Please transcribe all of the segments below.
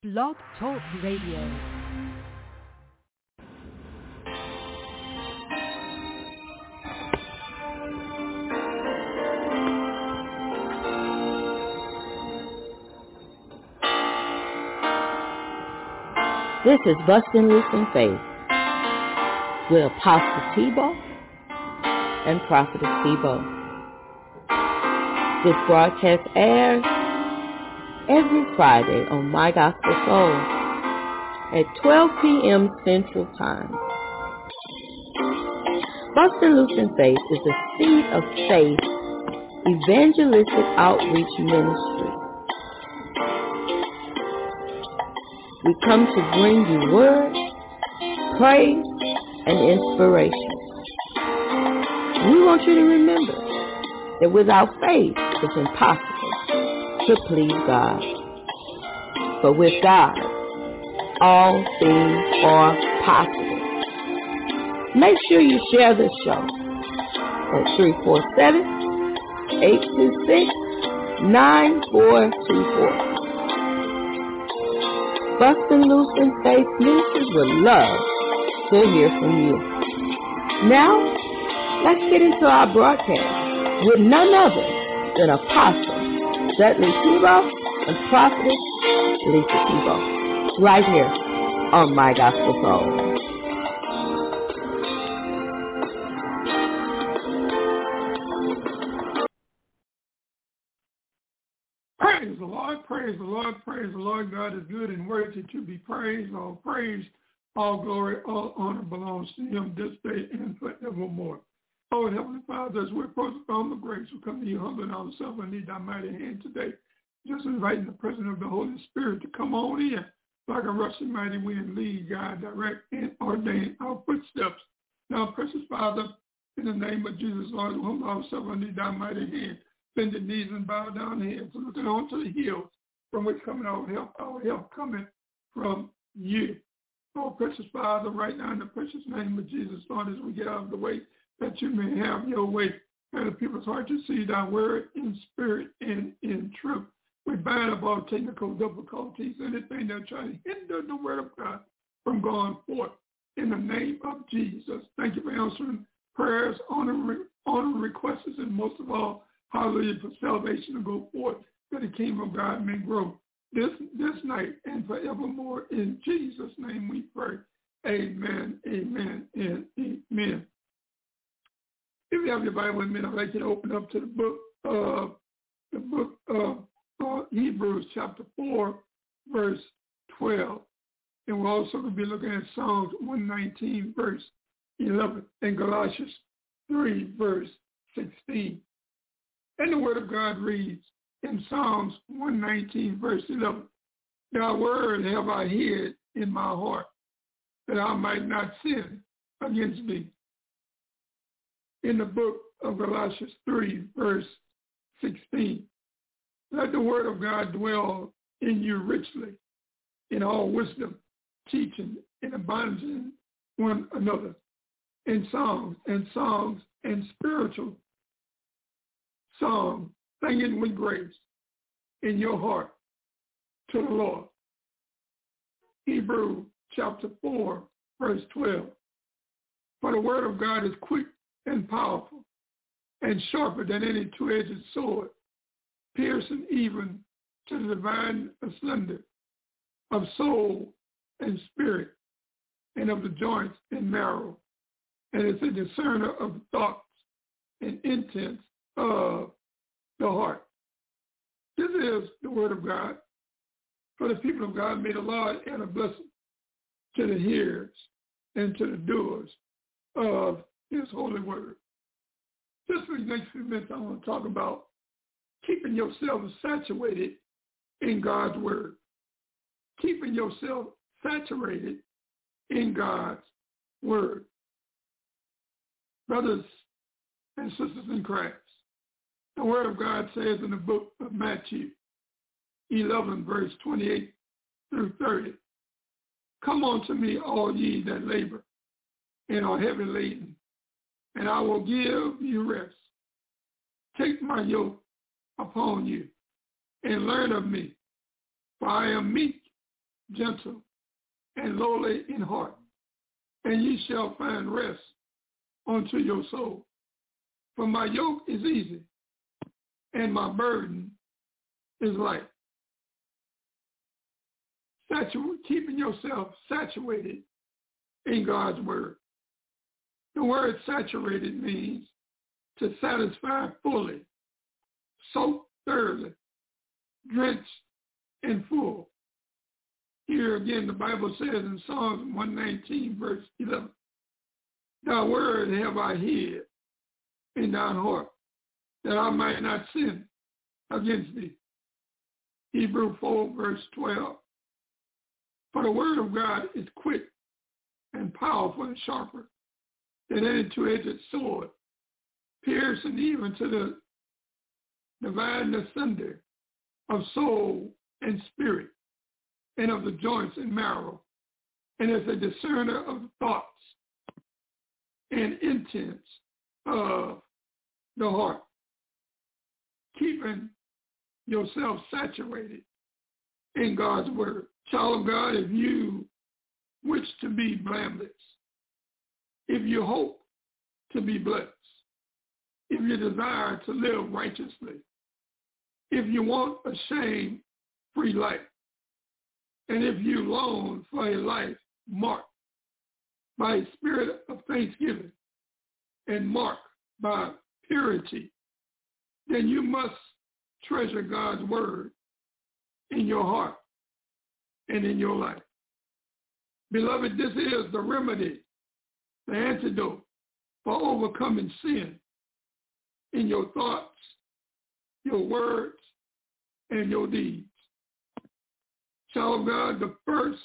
Blog Talk Radio. This is Bustin' Loose in Faith with Apostle Tebow and Prophetess Tebow. This broadcast airs every Friday on My Gospel Soul at 12 p.m. Central Time. Bustin' Loose in Faith is a Seed of Faith evangelistic outreach ministry. We come to bring you word, praise, and inspiration. We want you to remember that without faith, it's impossible to please God. But with God, all things are possible. Make sure you share this show at 347-826-9424. Bustin' Loose in Faith Ministries would love to hear from you. Now, let's get into our broadcast with none other than Apostle Dudley Tebow and Prophetess Lisa Tebow, right here on My Gospel Soul. Praise the Lord, praise the Lord, praise the Lord. God is good and worthy to be praised. All praise, all glory, all honor belongs to him this day and forevermore. Oh, Heavenly Father, as we approach the throne of grace, we come to you humbling ourselves and need thy mighty hand today. Just inviting the presence of the Holy Spirit to come on in like a rushing mighty wind, lead, guide, direct, and ordain our footsteps. Now, precious Father, in the name of Jesus, Lord, we humble ourselves and need thy mighty hand. Bend the knees and bow down heads, looking on to the hills from which coming our help coming from you. Oh, precious Father, right now in the precious name of Jesus, Lord, as we get out of the way, that you may have your way. And the people's heart to see thy word in spirit and in truth. We bind up all technical difficulties, anything that try to hinder the word of God from going forth in the name of Jesus. Thank you for answering prayers, honor requests, and most of all, hallelujah, for salvation to go forth, that the kingdom of God may grow this night and forevermore. In Jesus' name we pray. Amen, amen, and amen. If you have your Bible with me, I'd like you to open up to the book of Hebrews chapter 4, verse 12. And we're also going to be looking at Psalms 119, verse 11, and Galatians 3, verse 16. And the word of God reads in Psalms 119, verse 11, thy word have I hid in my heart, that I might not sin against thee. In the book of Galatians 3, verse 16, let the word of God dwell in you richly, in all wisdom, teaching and admonishing one another, in songs and spiritual song, singing with grace in your heart to the Lord. Hebrews chapter 4, verse 12. For the word of God is quick and powerful and sharper than any two-edged sword, piercing even to the divine asunder of soul and spirit and of the joints and marrow, and is a discerner of the thoughts and intents of the heart. This is the word of God for the people of God. May the Lord add a blessing to the hearers and to the doers of his holy word. Just for the next few minutes, I want to talk about keeping yourself saturated in God's word. Keeping yourself saturated in God's word. Brothers and sisters in Christ, the word of God says in the book of Matthew 11, verse 28 through 30, come unto me, all ye that labor and are heavy laden, and I will give you rest. Take my yoke upon you and learn of me, for I am meek gentle, and lowly in heart, and ye shall find rest unto your soul. For my yoke is easy, and my burden is light. Keeping yourself saturated in God's word. The word saturated means to satisfy fully, soak thoroughly, drenched, and full. Here again, the Bible says in Psalms 119, verse 11, Thy word have I hid in thine heart, that I might not sin against thee. Hebrews 4, verse 12. For the word of God is quick and powerful and sharper than any two-edged sword, piercing even to the dividing asunder of soul and spirit, and of the joints and marrow, and is a discerner of the thoughts and intents of the heart. Keeping yourself saturated in God's word. Child of God, if you wish to be blameless, if you hope to be blessed, if you desire to live righteously, if you want a shame-free life, and if you long for a life marked by a spirit of thanksgiving and marked by purity, then you must treasure God's word in your heart and in your life. Beloved, this is the remedy, the antidote for overcoming sin in your thoughts, your words, and your deeds. Child of God, the first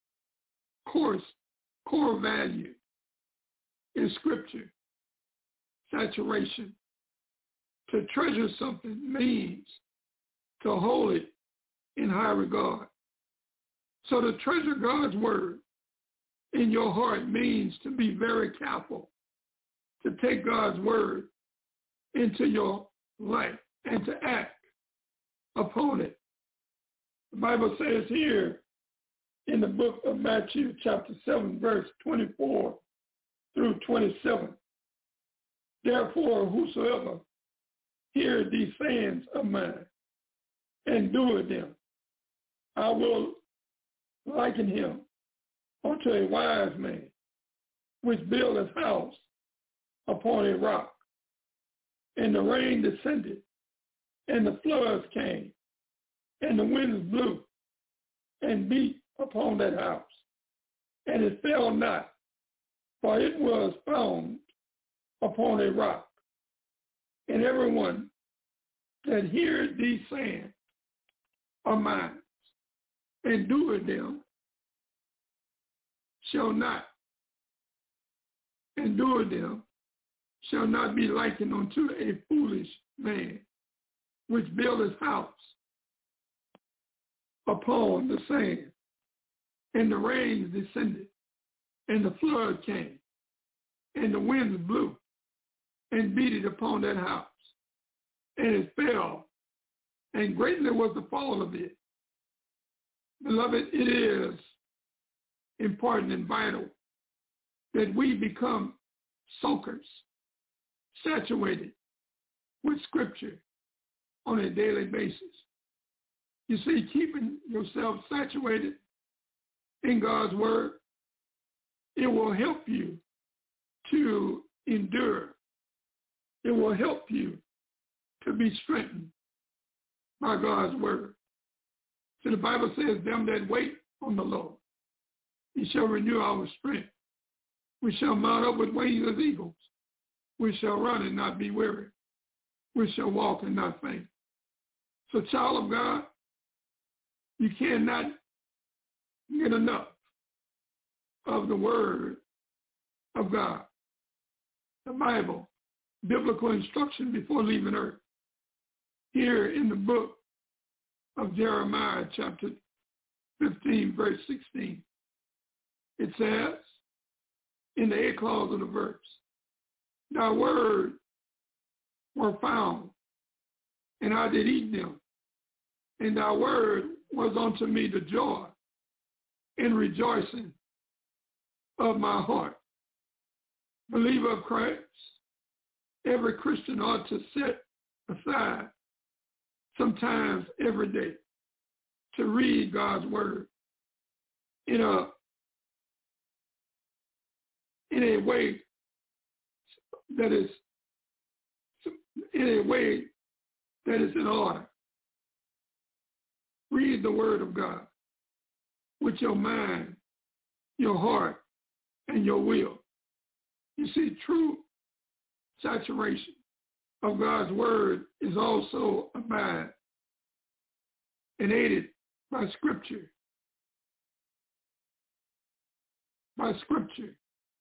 core value is scripture, saturation. To treasure something means to hold it in high regard. So to treasure God's word in your heart means to be very careful, to take God's word into your life and to act upon it. The Bible says here in the book of Matthew chapter 7, verse 24 through 27, Therefore whosoever hear these sayings of mine and doeth them, I will liken him unto a wise man, which built his house upon a rock. And the rain descended, and the floods came, and the winds blew and beat upon that house. And it fell not, for it was founded upon a rock. And everyone that heareth these sayings of mine and doeth them shall not be likened unto a foolish man, which built his house upon the sand. And the rains descended, and the flood came, and the winds blew, and beat it upon that house. And it fell, and greatly was the fall of it. Beloved, it is important and vital that we become soakers, saturated with scripture on a daily basis. You see, keeping yourself saturated in God's word, it will help you to endure. It will help you to be strengthened by God's word. So the Bible says, them that wait on the Lord, he shall renew our strength. We shall mount up with wings as eagles. We shall run and not be weary. We shall walk and not faint. So, child of God, you cannot get enough of the word of God, the Bible, biblical instruction before leaving earth. Here in the book of Jeremiah, chapter 15, verse 16, it says, in the 8th clause of the verse, Thy word were found, and I did eat them, and thy word was unto me the joy and rejoicing of my heart. Believer of Christ, every Christian ought to set aside sometimes every day to read God's word in a way that is in order. Read the word of God with your mind, your heart, and your will. You see, true saturation of God's word is also abide and aided by Scripture. By Scripture.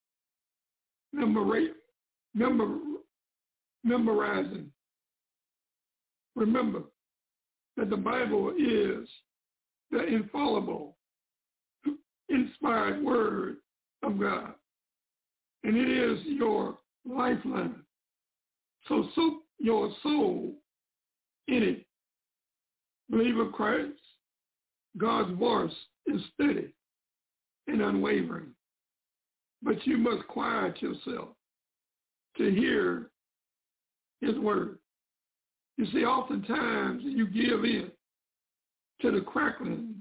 Memorizing. Remember that the Bible is the infallible, inspired word of God. And it is your lifeline. So soak your soul in it. Believer of Christ, God's voice is steady and unwavering. But you must quiet yourself to hear his word. You see, oftentimes you give in to the crackling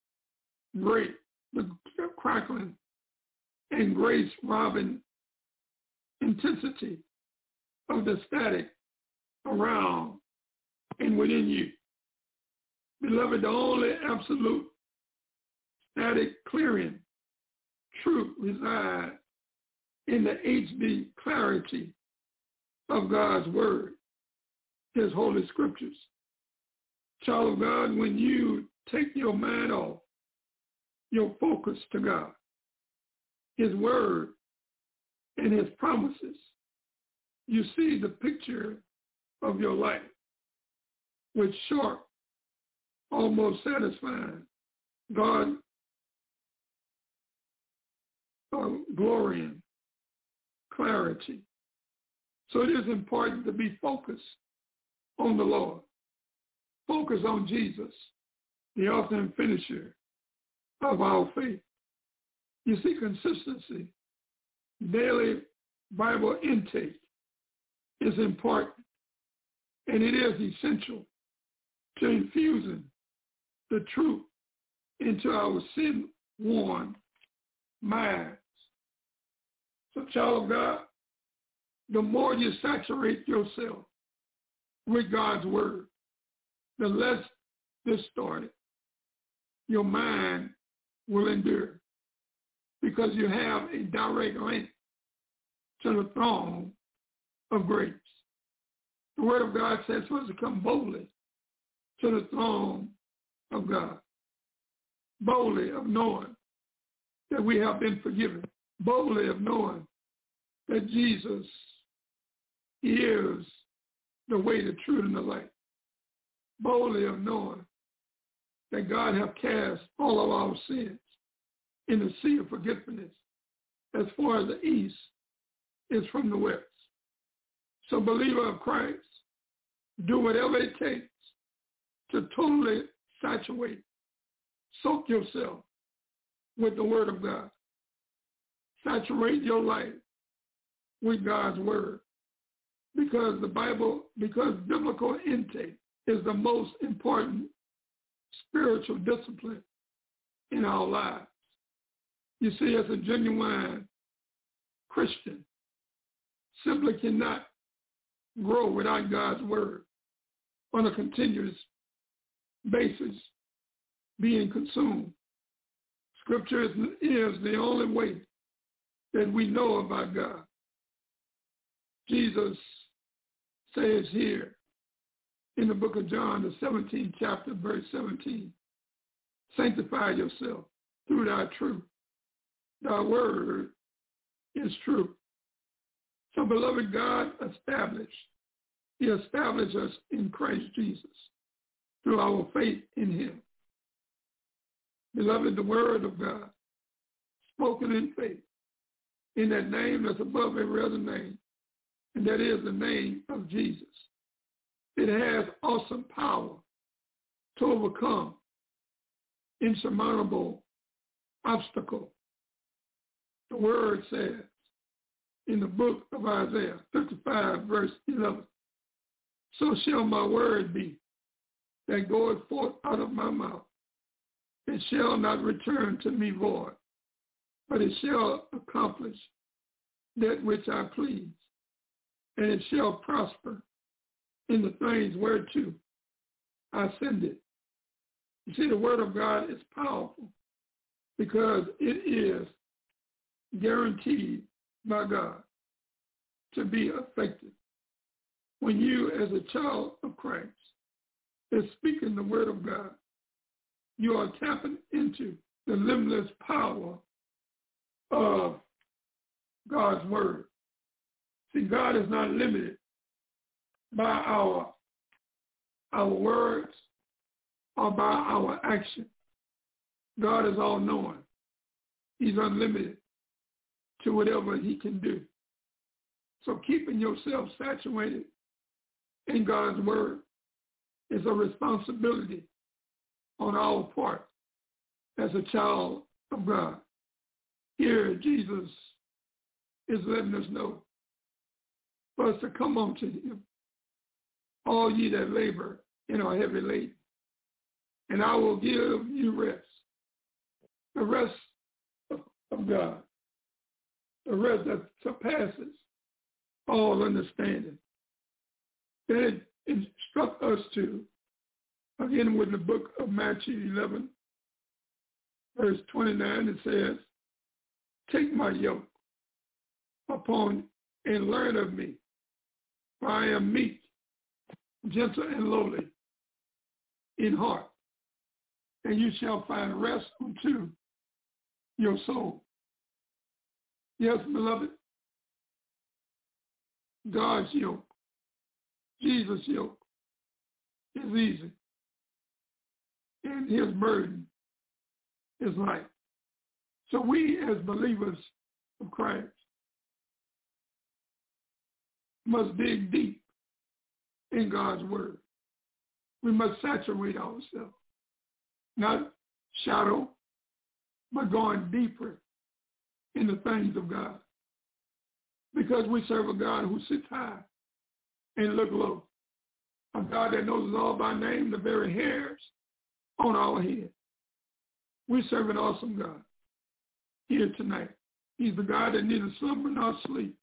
and grace-robbing intensity of the static around and within you. Beloved, the only absolute static clearing truth resides in the HD clarity of God's word, his holy scriptures. Child of God, when you take your mind off your focus to God, his word, and his promises, you see the picture of your life with short, almost satisfying God glory and clarity. So it is important to be focused on the Lord. Focus on Jesus, the author and finisher of our faith. You see, consistency, daily Bible intake is important, and it is essential to infusing the truth into our sin-worn minds. So, child of God, the more you saturate yourself with God's word, the less distorted your mind will endure, because you have a direct link to the throne of grace. The word of God says for us to come boldly to the throne of God, boldly of knowing that we have been forgiven, boldly of knowing that Jesus is the way, the truth, and the light, boldly of knowing that God have cast all of our sins in the sea of forgiveness as far as the east is from the west. So, believer of Christ, do whatever it takes to totally saturate, soak yourself with the word of God. Saturate your life with God's word, because biblical intake is the most important spiritual discipline in our lives. You see, as a genuine Christian, simply cannot grow without God's word on a continuous basis being consumed. Scripture is the only way that we know about God. Jesus says here in the book of John, the 17th chapter, verse 17, sanctify yourself through thy truth. Thy word is true. So, beloved, God He established us in Christ Jesus through our faith in him. Beloved, the word of God, spoken in faith, in that name that's above every other name, and that is the name of Jesus. It has awesome power to overcome insurmountable obstacle. The word says in the book of Isaiah 55, verse 11, so shall my word be that goeth forth out of my mouth. It shall not return to me void, but it shall accomplish that which I please, and it shall prosper in the things whereto I send it. You see, the word of God is powerful because it is guaranteed by God to be effective. When you, as a child of Christ, is speaking the word of God, you are tapping into the limitless power of God's word. See, God is not limited by our words or by our action. God is all-knowing. He's unlimited to whatever he can do. So keeping yourself saturated in God's word is a responsibility on our part as a child of God. Here, Jesus is letting us know for us to come unto him, all ye that labor and are heavy laden, and I will give you rest. The rest of God, the rest that surpasses all understanding. Then it instructs us to, again with the book of Matthew 11, verse 29, it says, take my yoke upon and learn of me, for I am meek, gentle, and lowly in heart, and you shall find rest unto your soul. Yes, beloved, God's yoke, Jesus' yoke, is easy, and his burden is light. So we, as believers of Christ, must dig deep in God's word. We must saturate ourselves, not shallow, but going deeper in the things of God. Because we serve a God who sits high and look low. A God that knows us all by name, the very hairs on our head. We serve an awesome God here tonight. He's the God that neither slumber nor sleep,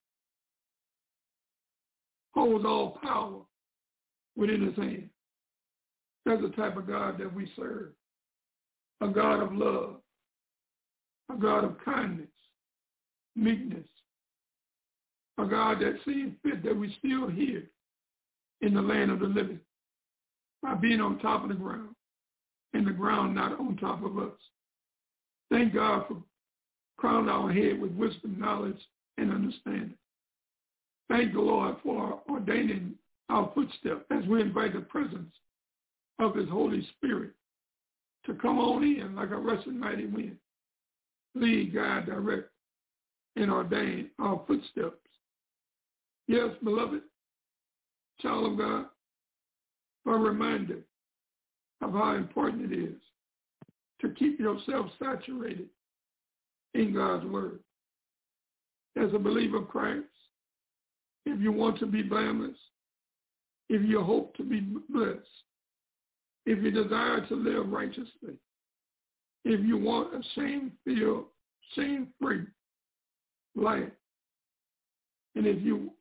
holds all power within his hand. That's the type of God that we serve. A God of love, a God of kindness, meekness, a God that sees fit that we still here in the land of the living by being on top of the ground and the ground not on top of us. Thank God for crowning our head with wisdom, knowledge, and understanding. Thank the Lord for ordaining our footsteps as we invite the presence of his Holy Spirit to come on in like a rushing mighty wind. Lead, guide, direct, and ordain our footsteps. Yes, beloved, child of God, for a reminder of how important it is to keep yourself saturated in God's word. As a believer of Christ, if you want to be blameless, if you hope to be blessed, if you desire to live righteously, if you want a shame-filled, shame-free life, and if you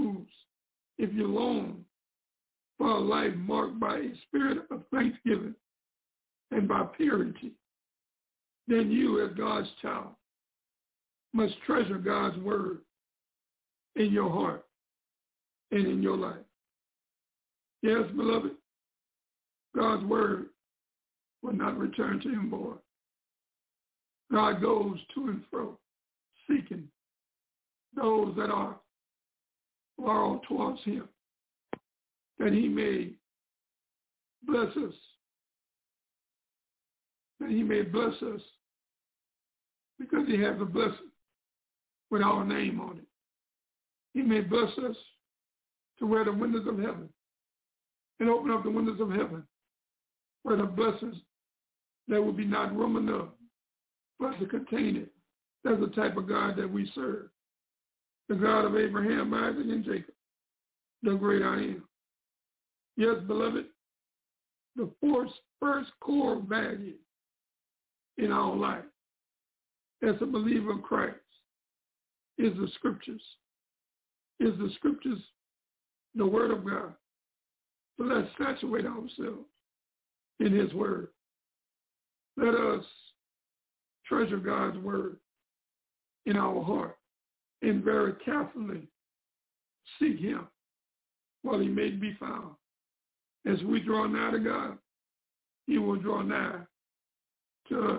long for a life marked by a spirit of thanksgiving and by purity, then you, as God's child, must treasure God's word in your heart and in your life. Yes, beloved, God's word will not return to him void. God goes to and fro, seeking those that are loyal towards him, that he may bless us, that he may bless us because he has a blessing with our name on it. He may bless us to where the windows of heaven and open up the windows of heaven where the blessings, there will be not room enough but to contain it. That's the type of God that we serve. The God of Abraham, Isaac, and Jacob, the great I am. Yes, beloved, the first core value in our life as a believer of Christ is the scriptures. Is the scriptures the word of God? So let's saturate ourselves in his word. Let us treasure God's word in our heart and very carefully seek him while he may be found. As we draw nigh to God, he will draw nigh to us.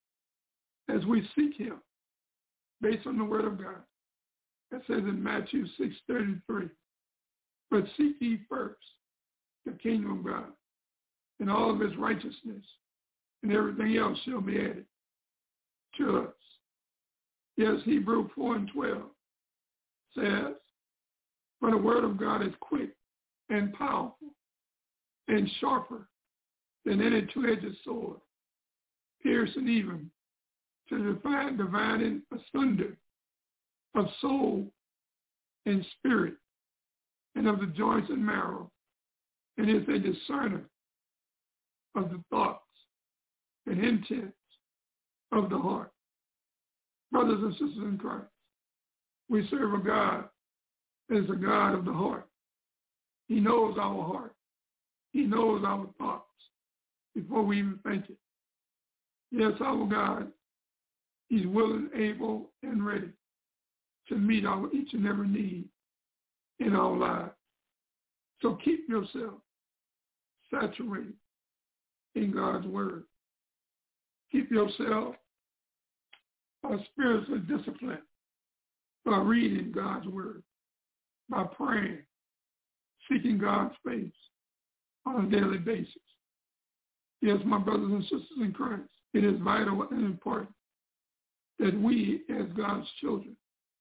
As we seek him based on the word of God. That says in Matthew 6:33, but seek ye first the kingdom of God and all of his righteousness, and everything else shall be added to us. Yes, Hebrews 4:12 says, for the word of God is quick and powerful and sharper than any two-edged sword, piercing even to dividing asunder of soul and spirit and of the joints and marrow, and is a discerner of the thoughts and intents of the heart. Brothers and sisters in Christ, we serve a God that is a God of the heart. He knows our heart. He knows our thoughts before we even think it. Yes, our God, he's willing, able, and ready to meet our each and every need in our lives. So keep yourself saturated in God's word. Keep yourself spiritually disciplined by reading God's word, by praying, seeking God's face on a daily basis. Yes, my brothers and sisters in Christ, it is vital and important that we as God's children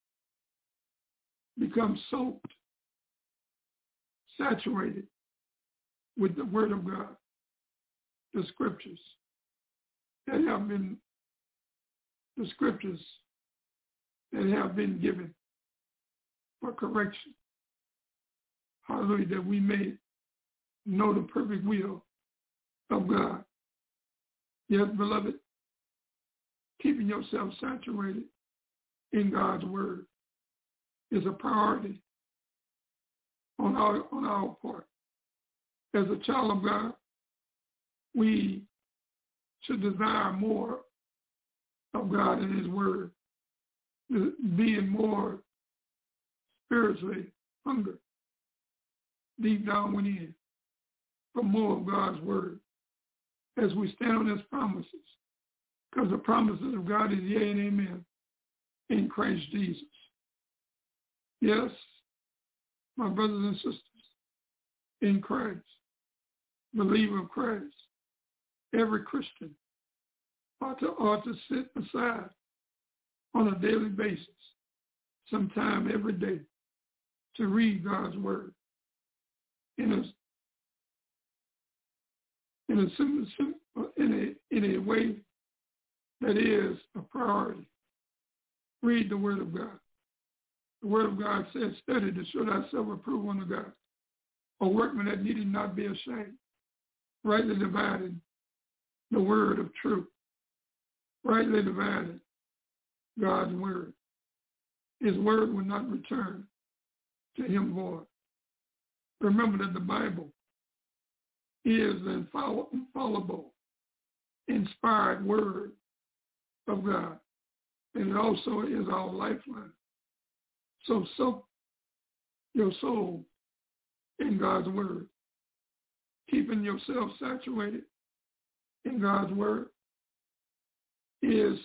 become soaked, saturated with the word of God, the scriptures that have been given for correction. Hallelujah, that we may know the perfect will of God. Yes, beloved, keeping yourself saturated in God's word is a priority on our part. As a child of God, we should desire more of God and his word, being more spiritually hungry deep down within for more of God's word as we stand on his promises, because the promises of God is yea and amen in Christ Jesus. Yes, my brothers and sisters in Christ, believer of Christ, every Christian ought to sit aside on a daily basis, sometime every day, to read God's word in a way that is a priority. Read the word of God. The word of God says, study to show thyself approved unto God, a workman that needed not be ashamed, rightly dividing the word of truth, rightly dividing God's word. His word will not return to him void. Remember that the Bible is the infallible, inspired word of God, and it also is our lifeline. So soak your soul in God's word, keeping yourself saturated in God's word is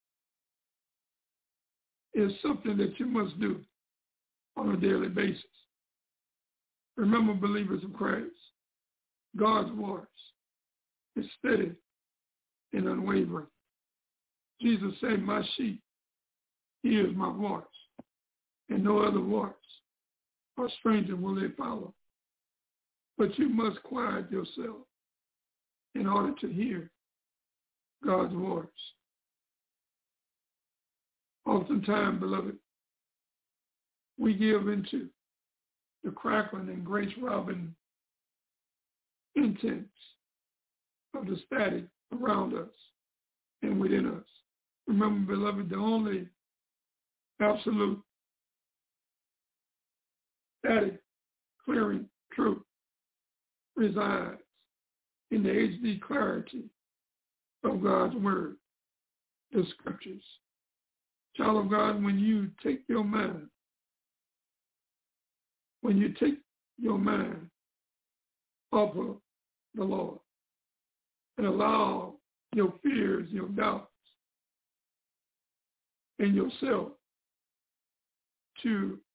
something that you must do on a daily basis. Remember, believers of Christ, God's voice is steady and unwavering. Jesus said, my sheep hears my voice, and no other voice or stranger will they follow. But you must quiet yourself in order to hear God's voice. Oftentimes, beloved, we give into the crackling and grace-robbing intents of the static around us and within us. Remember, beloved, the only absolute static clearing truth resides in the HD clarity of God's word, the scriptures. Child of God, when you take your mind off of the Lord and allow your fears, your doubts, and yourself to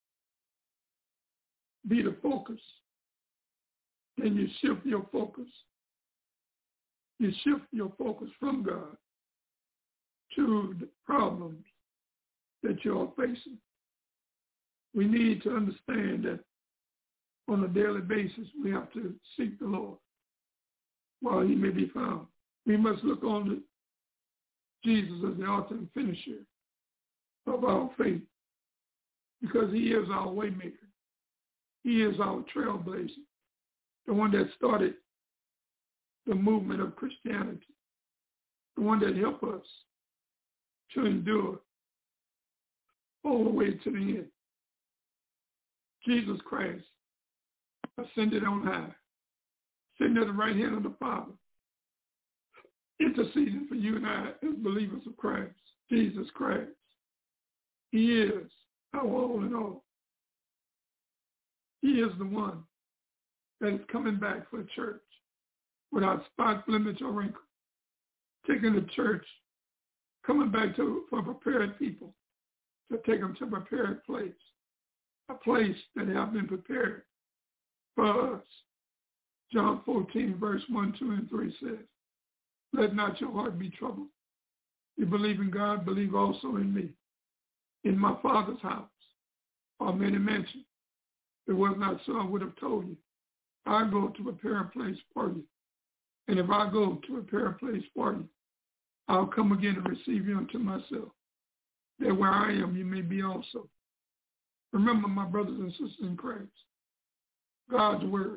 be the focus, then you shift your focus. You shift your focus from God to the problems that you're facing. We need to understand that on a daily basis, we have to seek the Lord while he may be found. We must look on to Jesus as the author and finisher of our faith, because he is our way maker. He is our trailblazer, the one that started the movement of Christianity, the one that helped us to endure all the way to the end. Jesus Christ ascended on high, sitting at the right hand of the Father, interceding for you and I as believers of Christ. Jesus Christ, he is our all in all. He is the one that is coming back for the church without spot, blemish, or wrinkle, taking the church, coming back for prepared people, to take them to a prepared place, a place that have been prepared for us. John 14, verse 1, 2, and 3 says, let not your heart be troubled. You believe in God, believe also in me. In my Father's house are many mansions. If it was not so, I would have told you. I go to prepare a place for you. And if I go to prepare a place for you, I'll come again and receive you unto myself, that where I am, you may be also. Remember, my brothers and sisters in Christ, God's word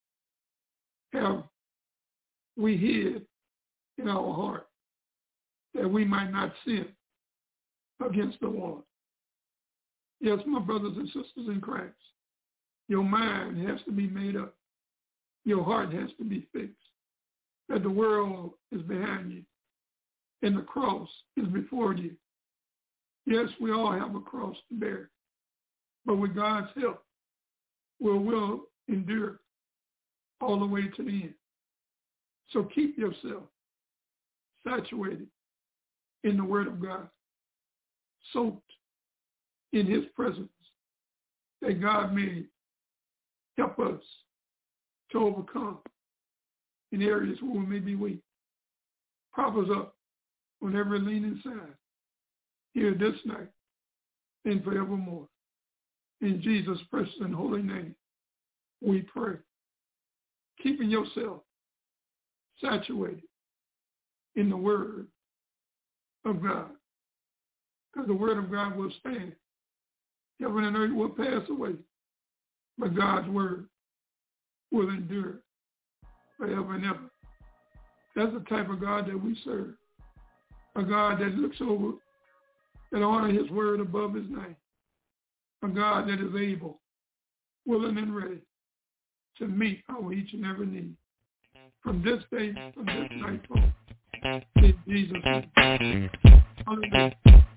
have we hid in our heart that we might not sin against the Lord. Yes, my brothers and sisters in Christ, your mind has to be made up. Your heart has to be fixed. That the world is behind you and the cross is before you. Yes, we all have a cross to bear, but with God's help, we will endure all the way to the end. So keep yourself saturated in the Word of God, soaked in his presence, that God may help us to overcome in areas where we may be weak. Prop us up on every leaning side, here this night and forevermore. In Jesus' precious and holy name, we pray. Keeping yourself saturated in the Word of God, because the Word of God will stand. Heaven and earth will pass away, but God's Word will endure forever and ever. That's the type of God that we serve, a God that looks over, that honors his word above his name, a God that is able, willing and ready to meet our each and every need. From this day, from this night forward, in Jesus' name. Hallelujah.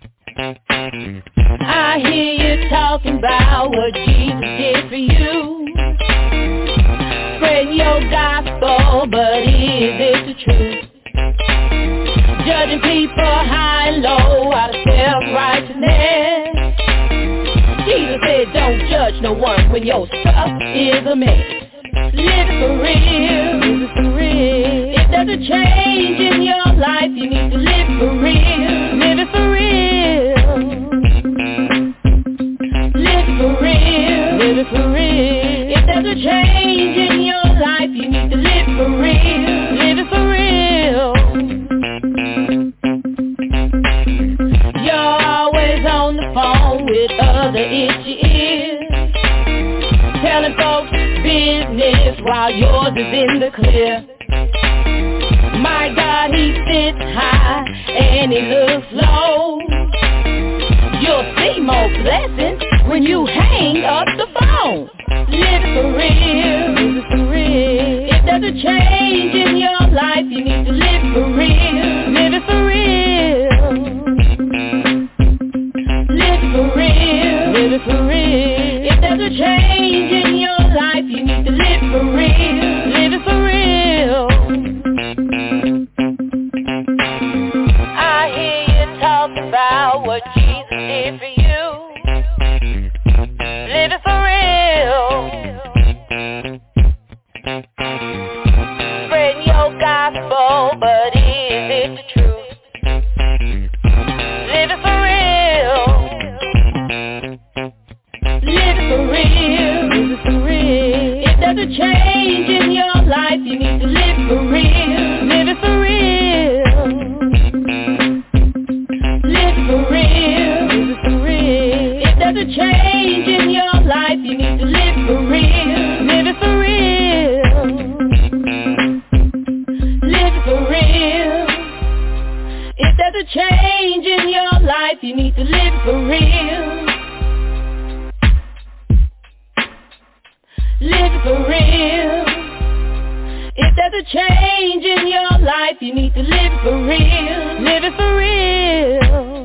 I hear you talking about what Jesus did for you. Spreading your gospel, but is it the truth? Judging people high and low out of self-righteousness. Jesus said don't judge no one when your stuff is a mess. Live it for real, live it for real. If there's a change in your life, you need to live for real, live it for real. Live for real, live it for real. If there's a change in your life, you need to live for real, live it for real. You're always with other itchy ears, telling folks business while yours is in the clear. My God, he sits high and he looks low. You'll see more blessings when you hang up the phone. Live it for real, live it for real. If there's a change in your life, you need to live for real. Live it for real. Live it for real, live it for real. If there's a change in your life, you need to live for real. Live it for real. I hear you talk about what Jesus did for you. Live it for real. Spreading your gospel, but is it the truth? Live it for real. Live it for real. Live it for real. If there's a change in your life, you need to live for real. Live it for real. Live it for real. Live it for real. If there's a change in your life, you need to live for real. Live it for real. Live it for real. If there's a change in your life, you need to live for real. Live it for real. If there's a change in your life, you need to live for real. Live it for real.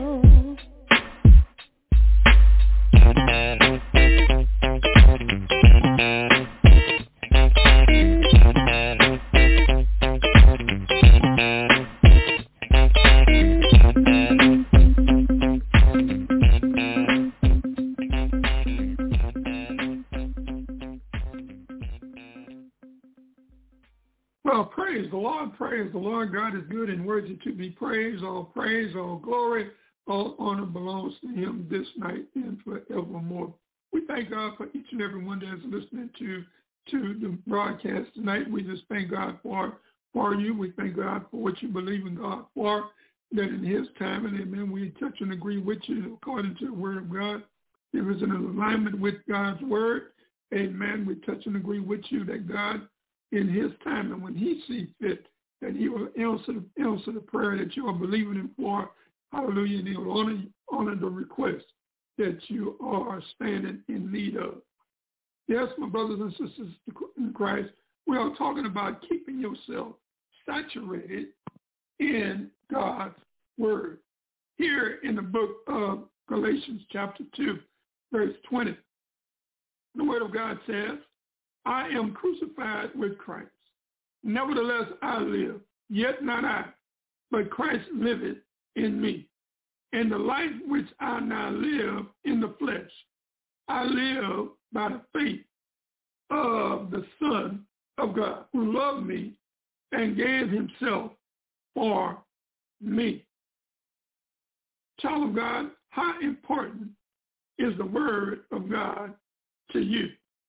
Well, praise the Lord, praise the Lord. God is good and worthy to be praised. All praise, all glory, all honor belongs to him this night and forevermore. We thank God for each and every one that's listening to the broadcast tonight. We just thank God for you. We thank God for what you believe in God for, that in his time, and amen, we touch and agree with you according to the word of God. If it's in alignment with God's word, amen, we touch and agree with you that God, in his time and when he sees fit, that he will answer the prayer that you are believing him for. Hallelujah. And he will honor the request that you are standing in need of. Yes, my brothers and sisters in Christ, we are talking about keeping yourself saturated in God's word. Here in the book of Galatians chapter 2, verse 20, the word of God says, I am crucified with Christ. Nevertheless, I live, yet not I, but Christ liveth in me. And the life which I now live in the flesh, I live by the faith of the Son of God, who loved me and gave himself for me. Child of God, how important is the word of God to you?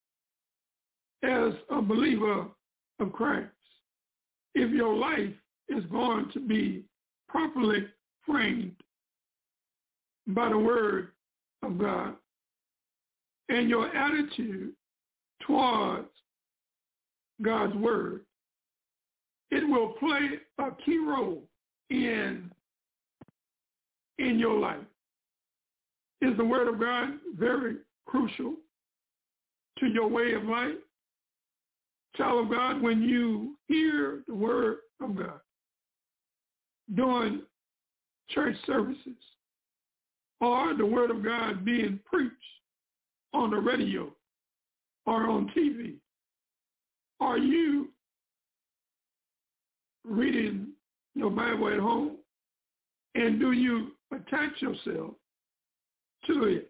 As a believer of Christ, if your life is going to be properly framed by the word of God, and your attitude towards God's word, it will play a key role in your life. Is the word of God very crucial to your way of life? Child of God, when you hear the word of God during church services or the word of God being preached on the radio or on TV, are you reading your Bible at home, and do you attach yourself to it?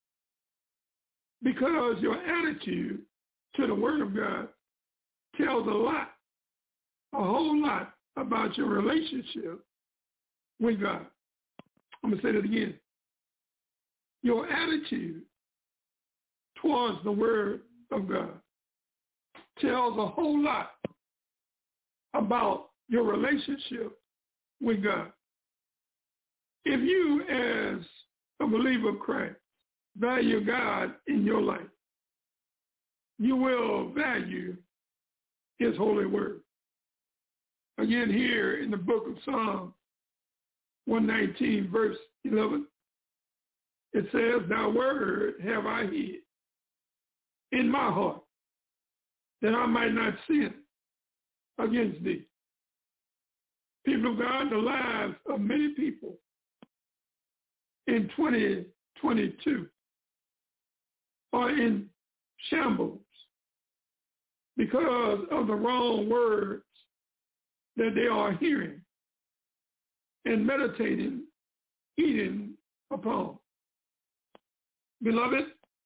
Because your attitude to the word of God tells a whole lot about your relationship with God. I'm going to say that again. Your attitude towards the word of God tells a whole lot about your relationship with God. If you, as a believer of Christ, value God in your life, you will value his holy word. Again, here in the book of Psalm 119, verse 11, it says, thy word have I hid in my heart, that I might not sin against thee. People of God, the lives of many people in 2022 are in shambles because of the wrong words that they are hearing and meditating, eating upon. Beloved,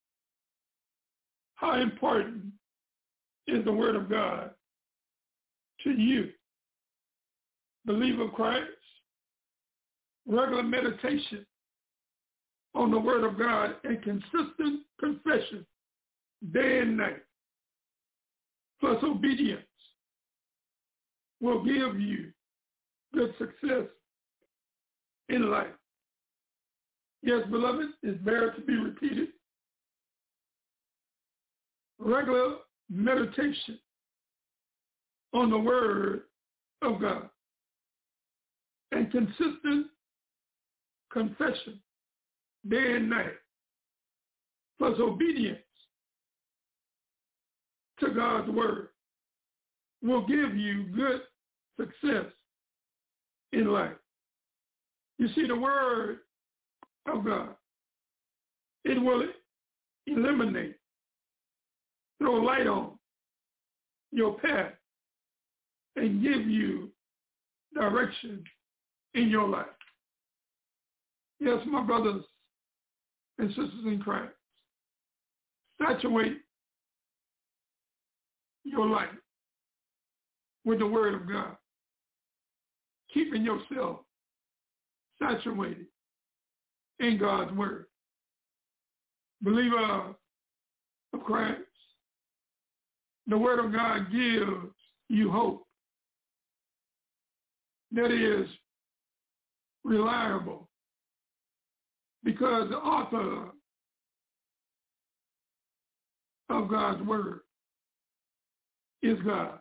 how important is the word of God to you, believer of Christ? Regular meditation on the word of God and consistent confession day and night, plus obedience, will give you good success in life. Yes, beloved, it's better to be repeated. Regular meditation on the word of God and consistent confession day and night, plus obedience to God's word, will give you good success in life. You see, the word of God, it will eliminate, throw light on your path and give you direction in your life. Yes, my brothers and sisters in Christ, saturate your life with the word of God, keeping yourself saturated in God's word. Believer of Christ, the word of God gives you hope that is reliable, because the author of God's word is God,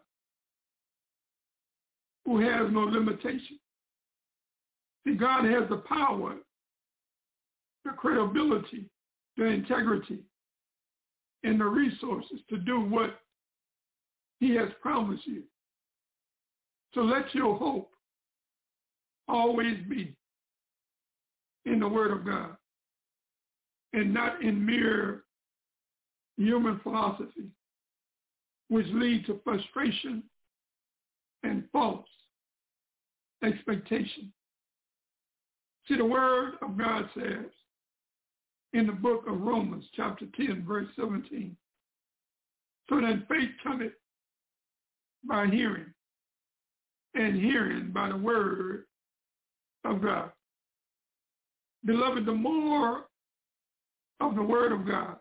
who has no limitation. See, God has the power, the credibility, the integrity, and the resources to do what he has promised you. So let your hope always be in the word of God and not in mere human philosophy, which lead to frustration and false expectation. See, the word of God says in the book of Romans, chapter 10, verse 17, so then faith cometh by hearing, and hearing by the word of God. Beloved, the more of the word of God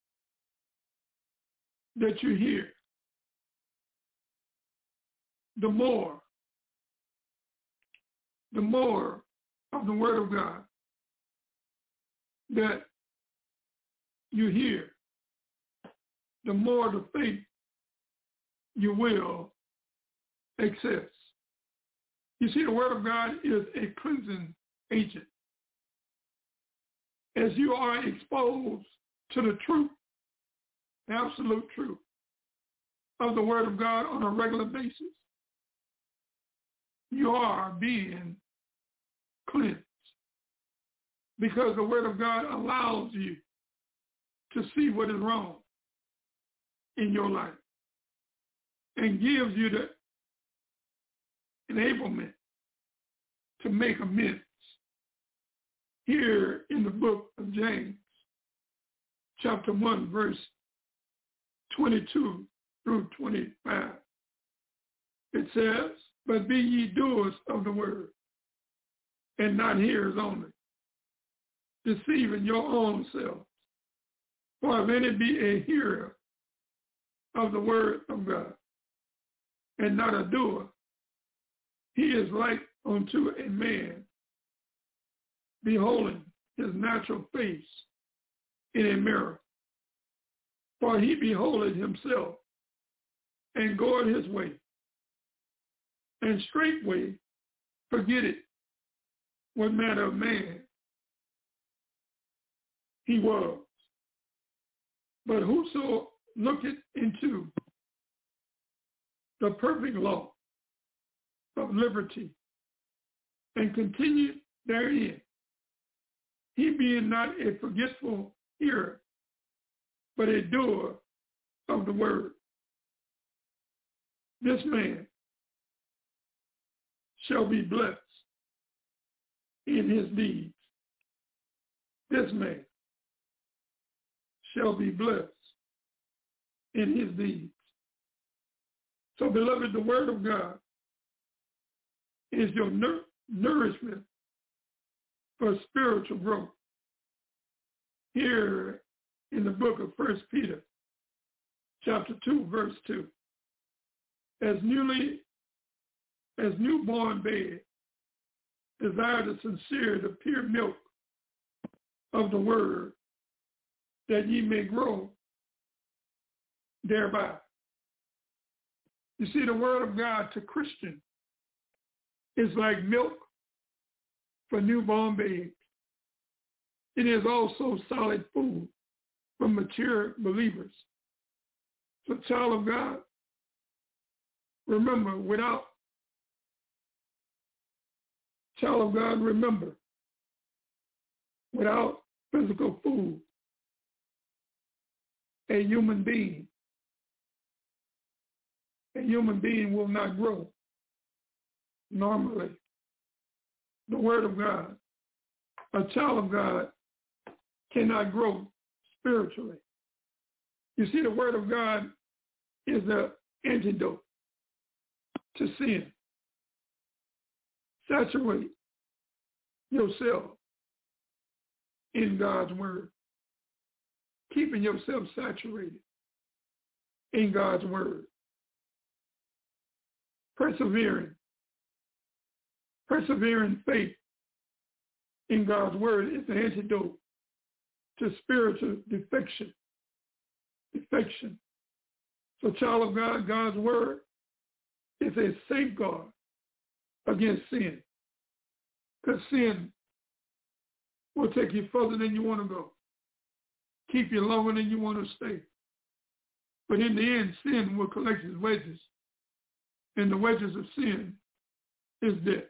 that you hear, the more of the word of God that you hear, the more the faith you will access. You see, the word of God is a cleansing agent. As you are exposed to the truth, the absolute truth of the word of God on a regular basis, you are being cleansed, because the word of God allows you to see what is wrong in your life and gives you the enablement to make amends. Here in the book of James, chapter 1, verse 22 through 25, it says, but be ye doers of the word, and not hearers only, deceiving your own selves. For if any be a hearer of the word of God, and not a doer, he is like unto a man beholding his natural face in a mirror. For he beholdeth himself, and goeth his way, and straightway forgetteth what manner of man he was. But whoso looketh into the perfect law of liberty, and continueth therein, he being not a forgetful hearer, but a doer of the word, this man shall be blessed in his deeds. This man shall be blessed in his deeds. So, beloved, the word of God is your nourishment for spiritual growth. Here in the book of 1 Peter, chapter 2, verse 2, as newborn babes desire the sincere, the pure milk of the word, that ye may grow thereby. You see, the word of God to Christians is like milk for newborn babes. It is also solid food for mature believers. So, child of God, remember, without physical food, a human being will not grow normally. The word of God, a child of God cannot grow spiritually. You see, the word of God is the antidote to sin. Saturate yourself in God's word, keeping yourself saturated in God's word. Persevering faith in God's word is the antidote to spiritual defection. So, child of God, God's word is a safeguard against sin, because sin will take you further than you want to go, keep you longer than you want to stay. But in the end, sin will collect its wages, and the wages of sin is death.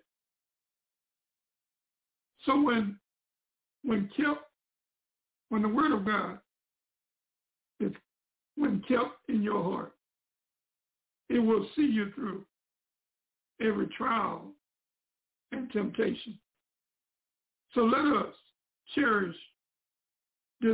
So when the word of God is when kept in your heart, it will see you through every trial and temptation. So let us cherish this.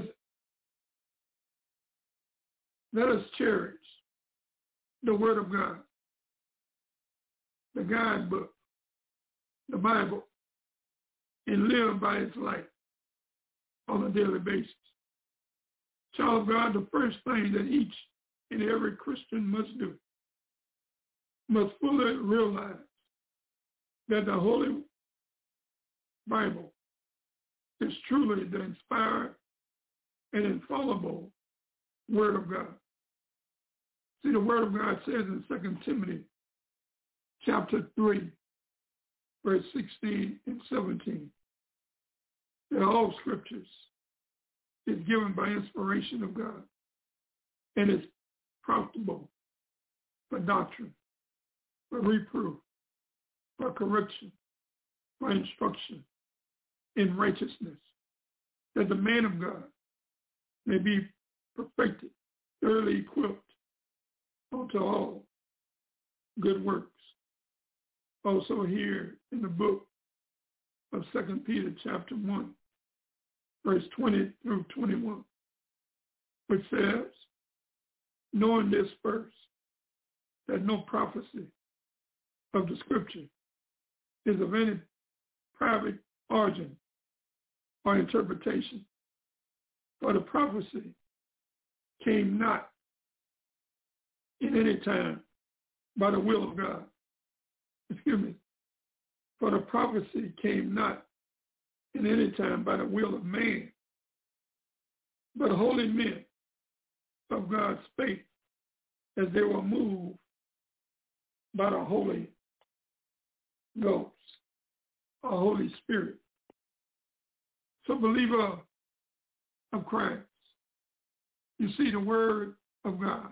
Let us cherish the word of God, the guidebook, the Bible, and live by its light on a daily basis. Child of God, the first thing that each and every Christian must do, must fully realize that the Holy Bible is truly the inspired and infallible Word of God. See, the Word of God says in 2 Timothy chapter 3, verse 16 and 17, that all scriptures is given by inspiration of God and is profitable for doctrine, for reproof, for correction, for instruction in righteousness, that the man of God may be perfected, thoroughly equipped unto all good works. Also here in the book of 2 Peter chapter 1, verse 20 through 21, which says, knowing this first, that no prophecy of the scripture is of any private origin or interpretation, for the prophecy came not in any time by the will of God. For the prophecy came not in any time by the will of man, But holy men of God spake as they were moved by the Holy Ghost, a Holy Spirit. So believer of Christ, you see the word of God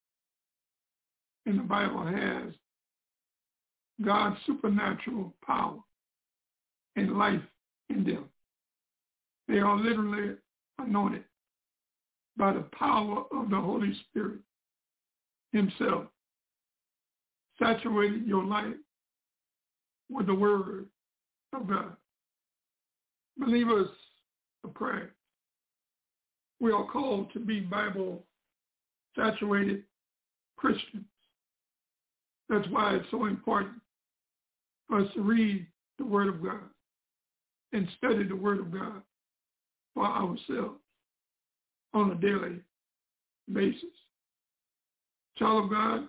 in the Bible has God's supernatural power and life in them. They are literally anointed by the power of the Holy Spirit himself, saturating your life with the word of God. Believers of Christ, we are called to be Bible-saturated Christians. That's why it's so important for us to read the Word of God and study the Word of God for ourselves on a daily basis. Child of God,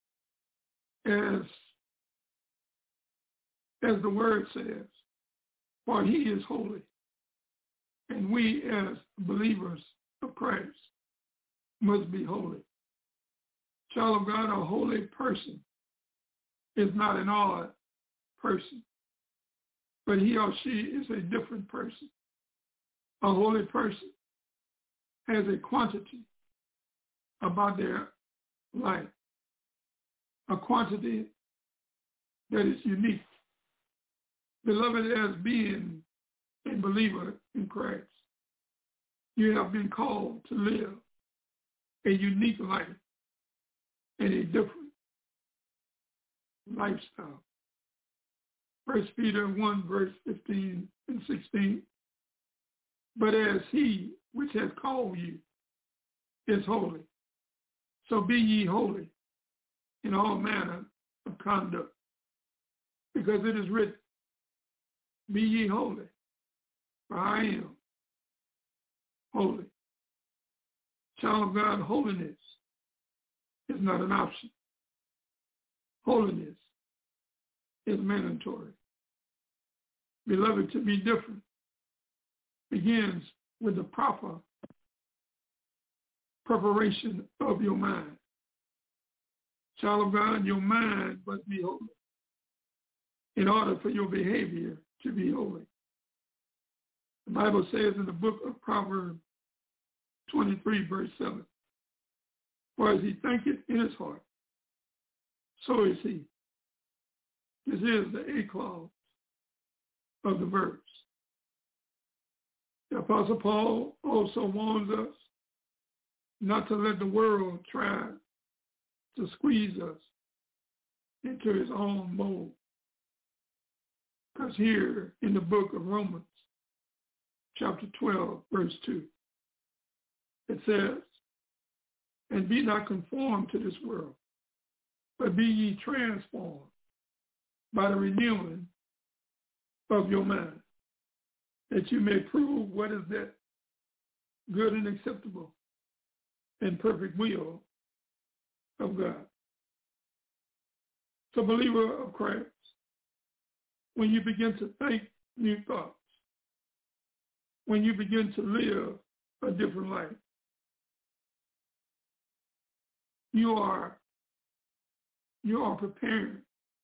as the Word says, for he is holy, and we as believers of Christ must be holy. Child of God, a holy person is not an odd person, but he or she is a different person. A holy person has a quantity about their life, a quantity that is unique. Beloved, as being a believer in Christ, you have been called to live a unique life and a different lifestyle. 1 Peter 1, verse 15 and 16. But as he which has called you is holy, so be ye holy in all manner of conduct. Because it is written, be ye holy, for I am holy. Child of God, holiness is not an option. Holiness is mandatory. Beloved, to be different begins with the proper preparation of your mind. Child of God, your mind must be holy in order for your behavior to be holy. The Bible says in the book of Proverbs 23, verse 7, for as he thinketh in his heart, so is he. This is the A clause of the verse. The Apostle Paul also warns us not to let the world try to squeeze us into his own mold. Because here in the book of Romans, chapter 12, verse 2, it says, and be not conformed to this world, but be ye transformed by the renewing of your mind, that you may prove what is that good and acceptable and perfect will of God. So believer of Christ, when you begin to think new thoughts, when you begin to live a different life, you are preparing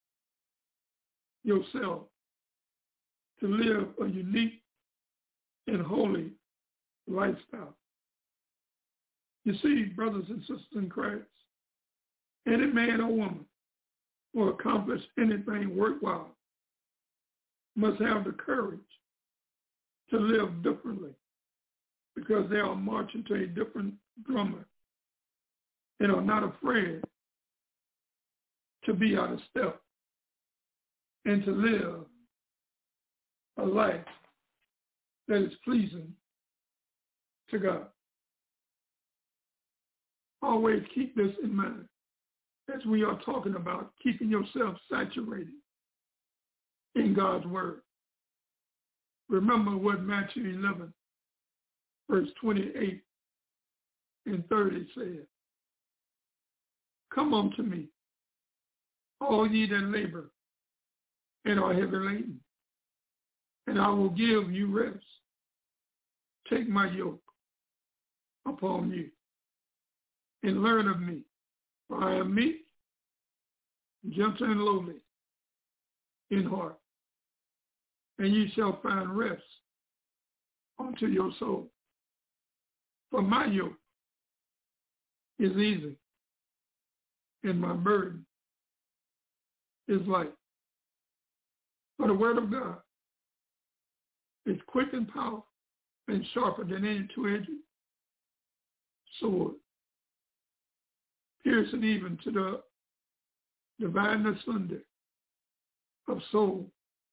yourself to live a unique and holy lifestyle. You see, brothers and sisters in Christ, any man or woman who will accomplish anything worthwhile must have the courage to live differently, because they are marching to a different drummer and are not afraid to be out of step and to live a life that is pleasing to God. Always keep this in mind as we are talking about keeping yourself saturated in God's word. Remember what Matthew 11, verse 28 and 30 said. Come unto me, all ye that labor and are heavy laden, and I will give you rest. Take my yoke upon you, and learn of me, for I am meek, gentle, and lowly in heart, and ye shall find rest unto your soul. For my yoke is easy, and my burden is light. For the word of God is quick and powerful, and sharper than any two-edged sword, piercing even to the divine asunder of soul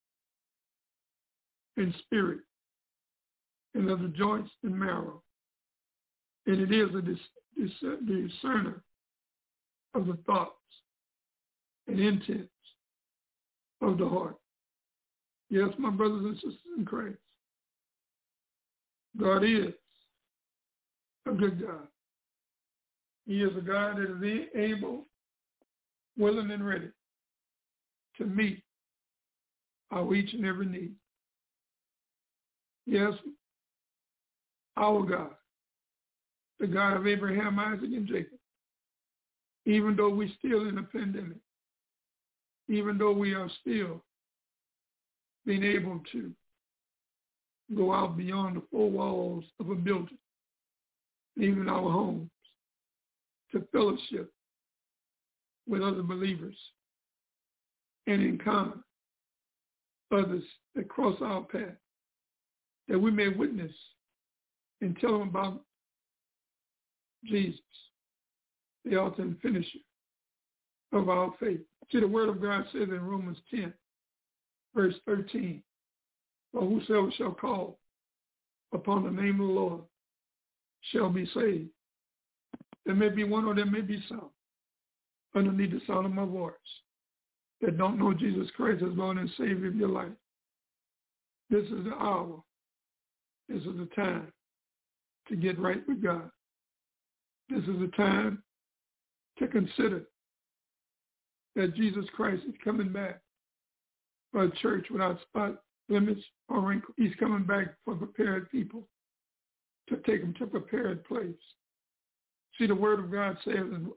and spirit, and of the joints and marrow. And it is a discerner of the thoughts and intents of the heart. Yes, my brothers and sisters in Christ, God is a good God. He is a God that is able, willing, and ready to meet our each and every need. Yes, our God, the God of Abraham, Isaac, and Jacob, even though we're still in a pandemic, even though we are still being able to go out beyond the four walls of a building, even our homes, to fellowship with other believers and encounter others that cross our path, that we may witness and tell them about Jesus, the author and finisher of our faith. See, the word of God says in Romans 10, verse 13, for whosoever shall call upon the name of the Lord shall be saved. There may be one or there may be some underneath the sound of my voice that don't know Jesus Christ as Lord and Savior of your life. This is the hour. This is the time to get right with God. This is the time to consider that Jesus Christ is coming back for a church without spot, blemish, or wrinkle. He's coming back for prepared people to take them to a prepared place. See, the word of God says in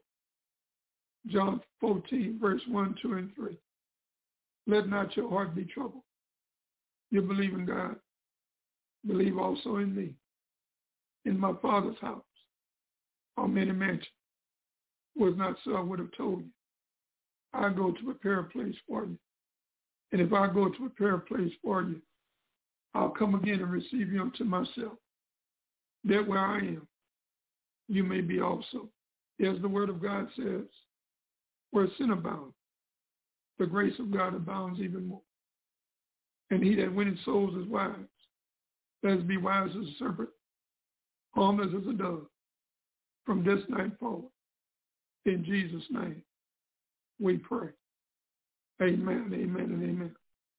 John 14, verse 1, 2, and 3, let not your heart be troubled. You believe in God. Believe also in me. In my Father's house are many mansions. Was not so, I would have told you. I go to prepare a place for you. And if I go to prepare a place for you, I'll come again and receive you unto myself, that where I am, you may be also. As the word of God says, where sin abounds, the grace of God abounds even more. And he that winneth souls is wise. Let us be wise as a serpent, harmless as a dove, from this night forward. In Jesus' name, we pray. Amen, amen, and amen.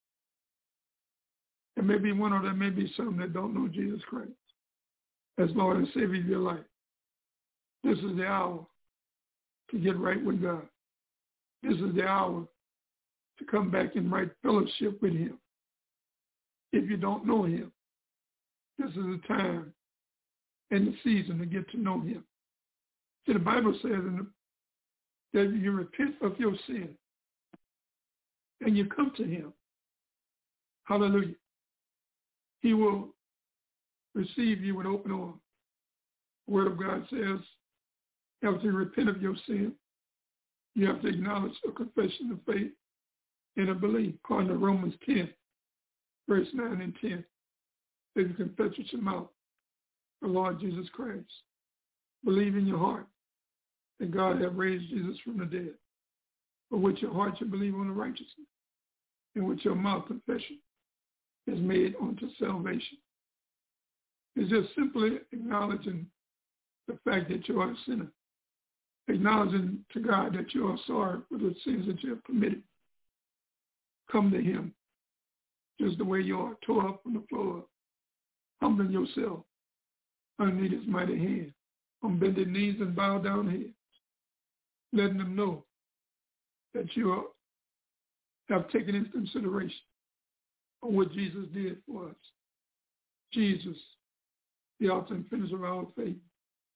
There may be one or there may be some that don't know Jesus Christ as Lord and Savior of your life. This is the hour to get right with God. This is the hour to come back in right fellowship with him. If you don't know him, this is the time and the season to get to know him. See, the Bible says that you repent of your sin and you come to him. Hallelujah. He will receive you with open arms. The word of God says, after you repent of your sin, you have to acknowledge a confession of faith and a belief. According to Romans 10, verse 9 and 10, that you confess with your mouth the Lord Jesus Christ. Believe in your heart that God hath raised Jesus from the dead. But with your heart you believe on the righteousness, and with your mouth confession is made unto salvation. It's just simply acknowledging the fact that you are a sinner, acknowledging to God that you are sorry for the sins that you have committed. Come to him just the way you are, tore up on the floor, humbling yourself underneath his mighty hand, on bended knees and bow down heads, letting them know that you have taken into consideration of what Jesus did for us. Jesus, the author and finisher of our faith,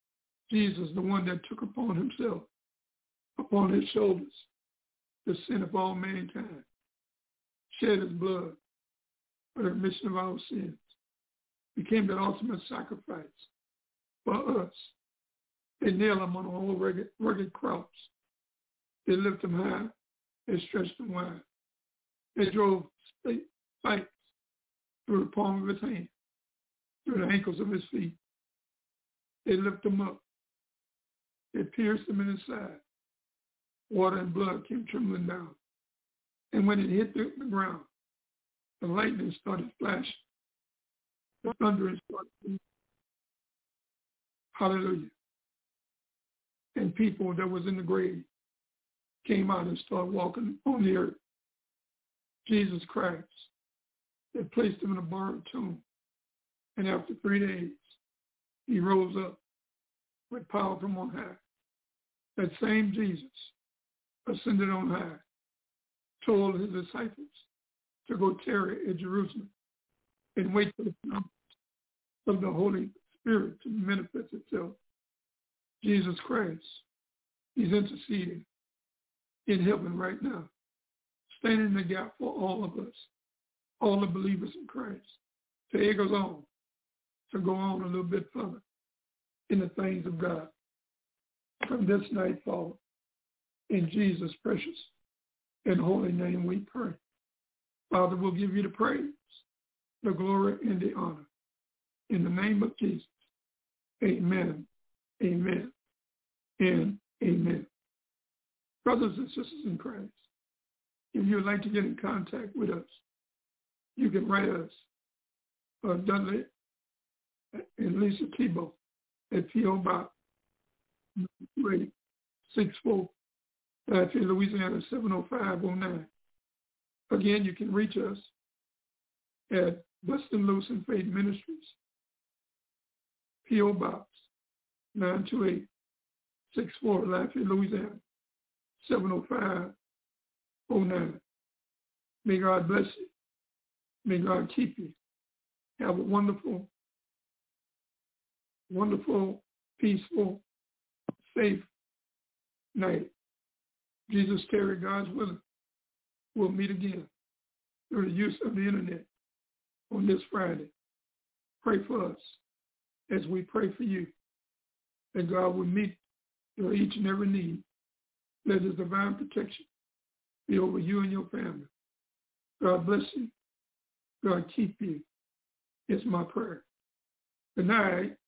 Jesus, the one that took upon himself, upon his shoulders, the sin of all mankind, shed his blood for the remission of our sins, became the ultimate sacrifice for us. They nailed him on a whole rugged cross. They lifted him high. They stretched him wide. They drove spikes through the palm of his hand, through the ankles of his feet. They lifted him up. They pierced him in his side. Water and blood came trembling down. And when it hit the ground, the lightning started flashing. The thundering started. Hallelujah. And people that was in the grave came out and started walking on the earth. Jesus Christ, they placed him in a borrowed tomb. And after 3 days, he rose up with power from on high. That same Jesus ascended on high, told his disciples to go tarry at Jerusalem and wait for the promise of the Holy Spirit to manifest itself. Jesus Christ, he's interceding in heaven right now, standing in the gap for all of us, all the believers in Christ. So it goes on to go on a little bit further in the things of God. From this night forward, in Jesus' precious and holy name we pray. Father, we'll give you the praise, the glory, and the honor. In the name of Jesus, amen, amen, and amen. Brothers and sisters in Christ, if you would like to get in contact with us, you can write us, Dudley and Lisa Tebow at P.O. Box 264, Louisiana 70509. Again, you can reach us at Western Lucent Faith Ministries, P.O. Box 92864, Lafayette, Louisiana 70509. May God bless you. May God keep you. Have a wonderful, wonderful, peaceful, safe night. Jesus tarry, God's willing. We'll meet again through the use of the internet on this Friday. Pray for us as we pray for you, that God will meet your each and every need. Let his divine protection be over you and your family. God bless you. God keep you. It's my prayer. Good night.